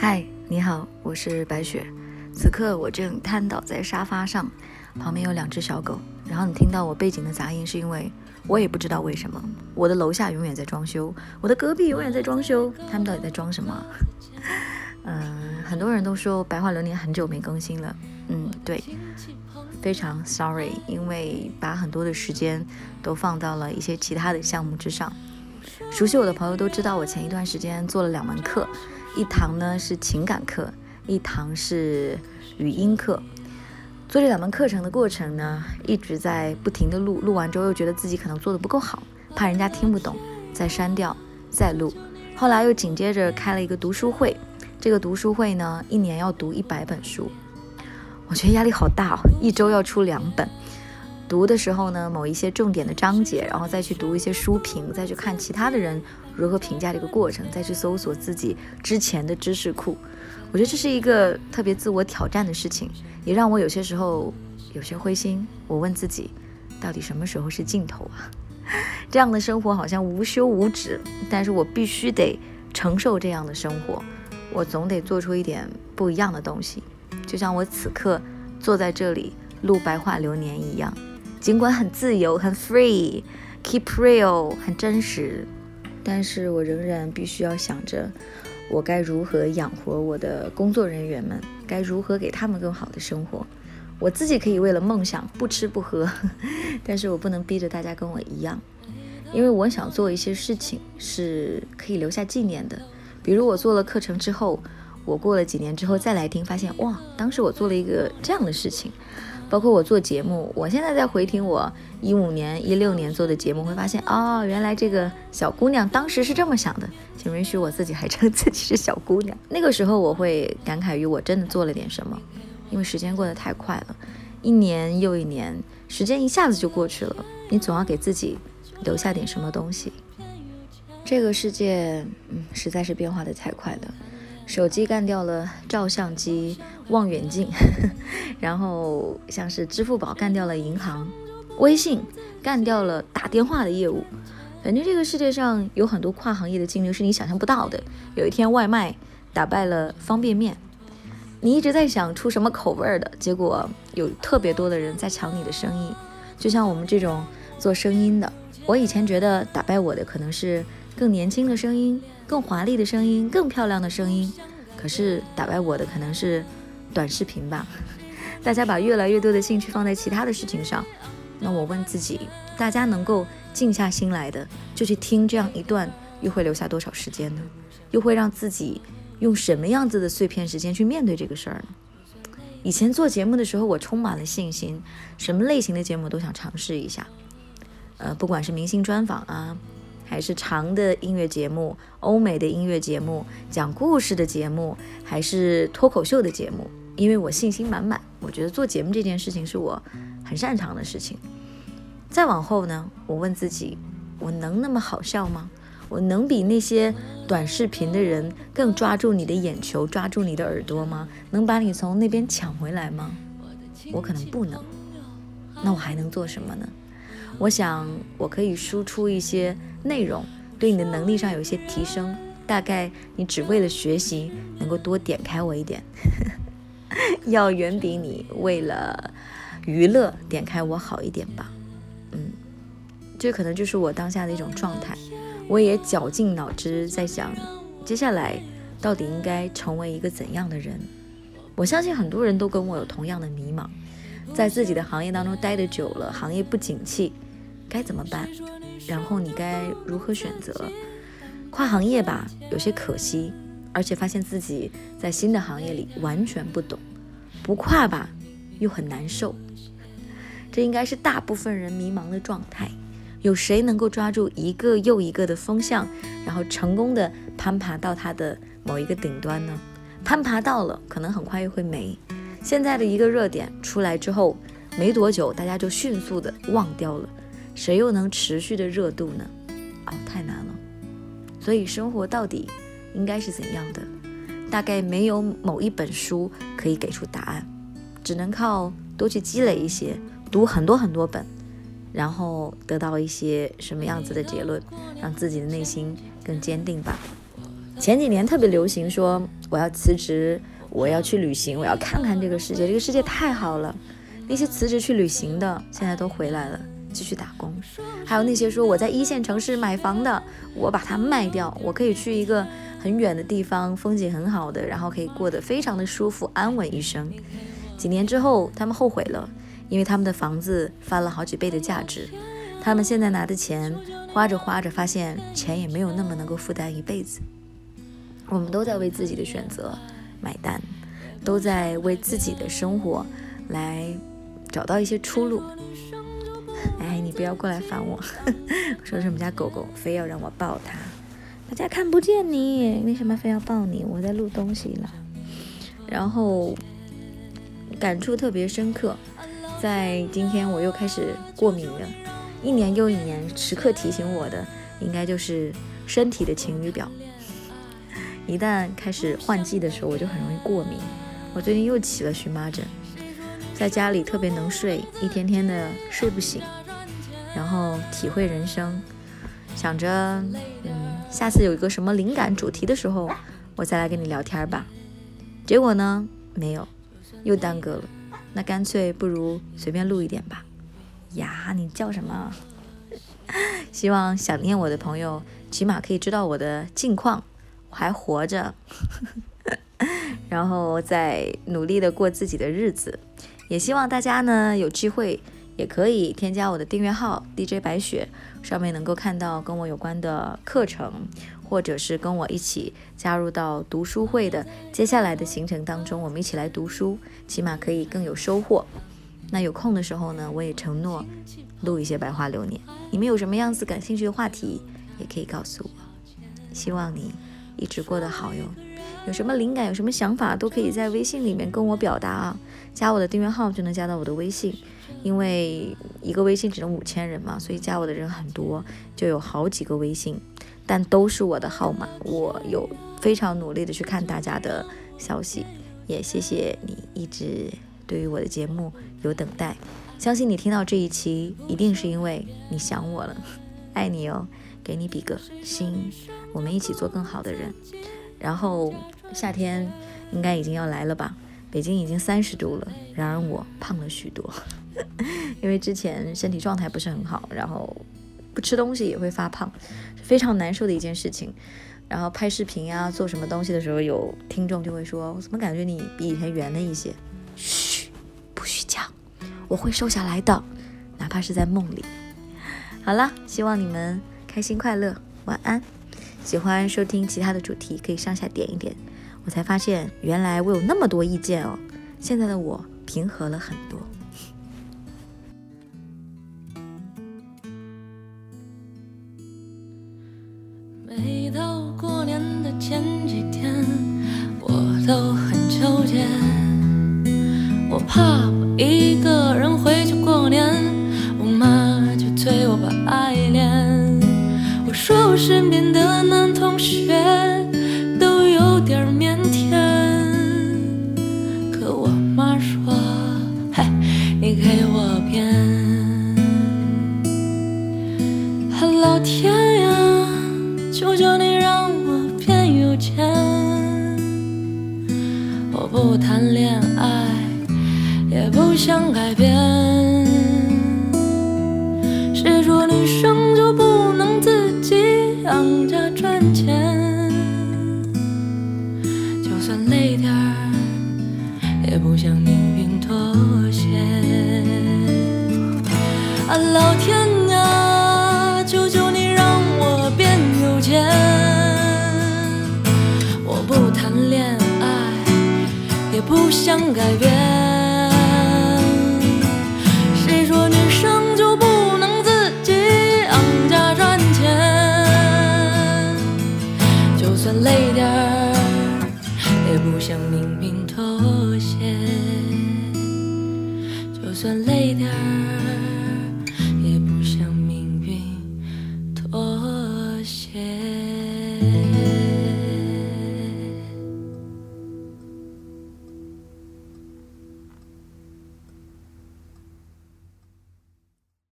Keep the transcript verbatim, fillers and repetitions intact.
嗨，你好，我是白雪。此刻我正瘫倒在沙发上，旁边有两只小狗。然后你听到我背景的杂音，是因为我也不知道为什么，我的楼下永远在装修，我的隔壁永远在装修，他们到底在装什么？嗯，很多人都说白话流年很久没更新了。嗯，对，非常 sorry， 因为把很多的时间都放到了一些其他的项目之上。熟悉我的朋友都知道，我前一段时间做了两门课，一堂呢是情感课，一堂是语音课。做这两门课程的过程呢，一直在不停的录，录完之后又觉得自己可能做的不够好，怕人家听不懂，再删掉，再录。后来又紧接着开了一个读书会，这个读书会呢，一年要读一百本书，我觉得压力好大哦，一周要出两本。读的时候呢，某一些重点的章节，然后再去读一些书评，再去看其他的人如何评价这个过程，再去搜索自己之前的知识库。我觉得这是一个特别自我挑战的事情，也让我有些时候有些灰心。我问自己，到底什么时候是尽头啊？这样的生活好像无休无止，但是我必须得承受这样的生活，我总得做出一点不一样的东西。就像我此刻坐在这里录白话流年一样，尽管很自由，很 free， keep real， 很真实，但是我仍然必须要想着我该如何养活我的工作人员们，该如何给他们更好的生活。我自己可以为了梦想不吃不喝，但是我不能逼着大家跟我一样，因为我想做一些事情是可以留下纪念的。比如我做了课程之后，我过了几年之后再来听，发现哇，当时我做了一个这样的事情。包括我做节目，我现在在回听我一五年、一六年做的节目，会发现哦，原来这个小姑娘当时是这么想的。请允许我自己还称自己是小姑娘。那个时候我会感慨于我真的做了点什么，因为时间过得太快了，一年又一年，时间一下子就过去了。你总要给自己留下点什么东西。这个世界，嗯，实在是变化的太快了。手机干掉了照相机、望远镜，然后像是支付宝干掉了银行，微信干掉了打电话的业务。反正这个世界上有很多跨行业的竞争是你想象不到的。有一天外卖打败了方便面，你一直在想出什么口味的，结果有特别多的人在抢你的生意。就像我们这种做声音的，我以前觉得打败我的可能是更年轻的声音，更华丽的声音，更漂亮的声音，可是打败我的可能是短视频吧。大家把越来越多的兴趣放在其他的事情上，那我问自己，大家能够静下心来的就去听这样一段，又会留下多少时间呢？又会让自己用什么样子的碎片时间去面对这个事儿呢？以前做节目的时候，我充满了信心，什么类型的节目都想尝试一下，呃，不管是明星专访啊，还是长的音乐节目，欧美的音乐节目，讲故事的节目，还是脱口秀的节目，因为我信心满满，我觉得做节目这件事情是我很擅长的事情。再往后呢，我问自己，我能那么好笑吗？我能比那些短视频的人更抓住你的眼球，抓住你的耳朵吗？能把你从那边抢回来吗？我可能不能。那我还能做什么呢？我想我可以输出一些内容，对你的能力上有一些提升，大概你只为了学习能够多点开我一点要远比你为了娱乐点开我好一点吧。嗯，这可能就是我当下的一种状态。我也绞尽脑汁在想，接下来到底应该成为一个怎样的人。我相信很多人都跟我有同样的迷茫，在自己的行业当中待得久了，行业不景气，该怎么办？然后你该如何选择？跨行业吧，有些可惜，而且发现自己在新的行业里完全不懂；不跨吧，又很难受。这应该是大部分人迷茫的状态。有谁能够抓住一个又一个的风向，然后成功的攀爬到它的某一个顶端呢？攀爬到了，可能很快又会没。现在的一个热点出来之后，没多久大家就迅速的忘掉了。谁又能持续的热度呢？哦，太难了。所以生活到底应该是怎样的？大概没有某一本书可以给出答案，只能靠多去积累一些，读很多很多本，然后得到一些什么样子的结论，让自己的内心更坚定吧。 前几年特别流行说我要辞职，我要去旅行，我要看看这个世界，这个世界太好了。那些辞职去旅行的现在都回来了，继续打工。还有那些说我在一线城市买房的，我把它卖掉，我可以去一个很远的地方，风景很好的，然后可以过得非常的舒服安稳一生。几年之后他们后悔了，因为他们的房子翻了好几倍的价值，他们现在拿的钱花着花着发现钱也没有那么能够负担一辈子。我们都在为自己的选择买单，都在为自己的生活来找到一些出路。哎，你不要过来烦我我说是我们家狗狗非要让我抱它，大家看不见你，为什么非要抱你？我在录东西了。然后感触特别深刻，在今天我又开始过敏了，一年又一年时刻提醒我的应该就是身体的晴雨表。一旦开始换季的时候我就很容易过敏，我最近又起了荨麻疹，在家里特别能睡，一天天的睡不醒，然后体会人生，想着嗯，下次有一个什么灵感主题的时候我再来跟你聊天吧。结果呢没有，又耽搁了，那干脆不如随便录一点吧。呀，你叫什么？希望想念我的朋友起码可以知道我的近况，我还活着然后再努力的过自己的日子。也希望大家呢有机会也可以添加我的订阅号 D J 白雪，上面能够看到跟我有关的课程，或者是跟我一起加入到读书会的接下来的行程当中，我们一起来读书，起码可以更有收获。那有空的时候呢，我也承诺录一些白话流年，你们有什么样子感兴趣的话题也可以告诉我。希望你一直过得好哟，有什么灵感有什么想法都可以在微信里面跟我表达啊，加我的订阅号就能加到我的微信，因为一个微信只能五千人嘛，所以加我的人很多，就有好几个微信，但都是我的号码，我有非常努力的去看大家的消息，也谢谢你一直对于我的节目有等待，相信你听到这一期一定是因为你想我了，爱你哦，给你比个心，我们一起做更好的人。然后夏天应该已经要来了吧，北京已经三十度了，然而我胖了许多因为之前身体状态不是很好，然后不吃东西也会发胖，是非常难受的一件事情。然后拍视频啊做什么东西的时候，有听众就会说，我怎么感觉你比以前圆了一些。嘘，不许讲，我会瘦下来的，哪怕是在梦里。好了，希望你们开心快乐，晚安。喜欢收听其他的主题可以上下点一点。我才发现原来我有那么多意见哦，现在的我平和了很多。 每到过年的前几天我都很纠结，我怕我一个人回去过年，我妈就催我把爱练。我说我身边的男同学都有点腼腆，可我妈说，嘿，你给我变。老天呀，求求你让我变有钱。我不谈恋爱，也不想改变。谁说女生就不能自己养家赚钱？就算累点儿，也不向命运妥协。啊，老天啊，求求你让我变有钱。我不谈恋爱，也不想改变。